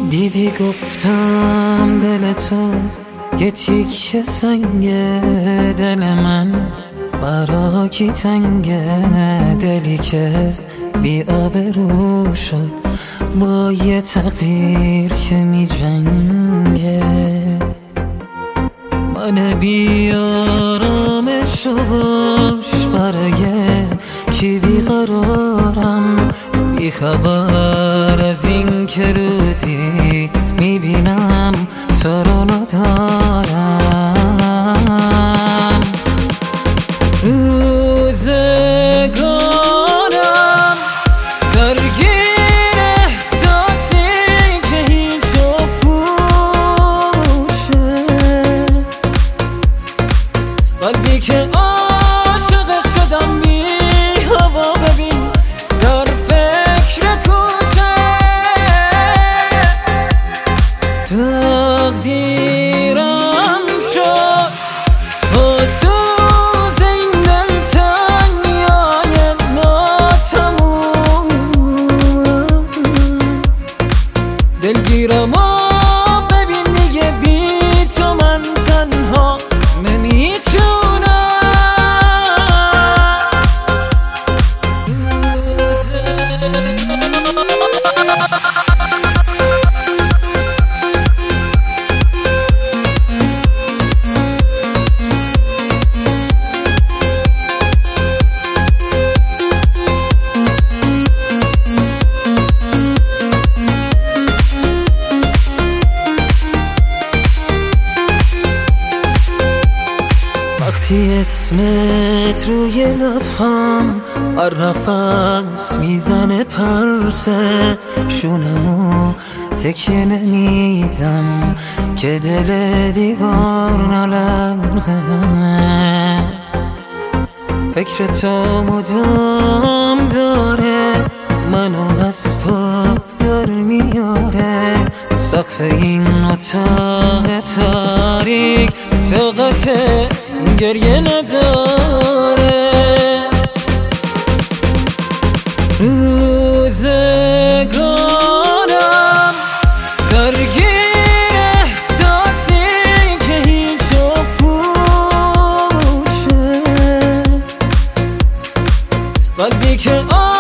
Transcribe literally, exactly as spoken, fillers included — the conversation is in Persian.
دیدی گفتم دل تو یه تیکه سنگه، دل من برا کی تنگه، دلی که بی آبرو شد با یه تقدیر که می جنگه. من بی آرامشو باش برای کی بیقرارم، بی خبر از این که روزی میبینم تو رو ندارم. روزگارم درگیر احساسی که هیچ جا پوشه، قلبی که عاشق شدم بی هوا، ببین در فکر کوچه. تقدیرم شد حسود این دلتنگی‌های ناتموم، دلگیرم و ببین دیگه بی تو من تنها نمیتونم. وقتی اسمت روی لبم هر نفس میزنه پرسه، شونمو تکیه نمیدم که دل دیوار نلرزه. فکر تو مدام داره منو از پا در میاره، سقف این اتاق تاریک طاقت گریه نداره. روزگارم درگیر احساسی که هیچ جا پوشه، قلبی که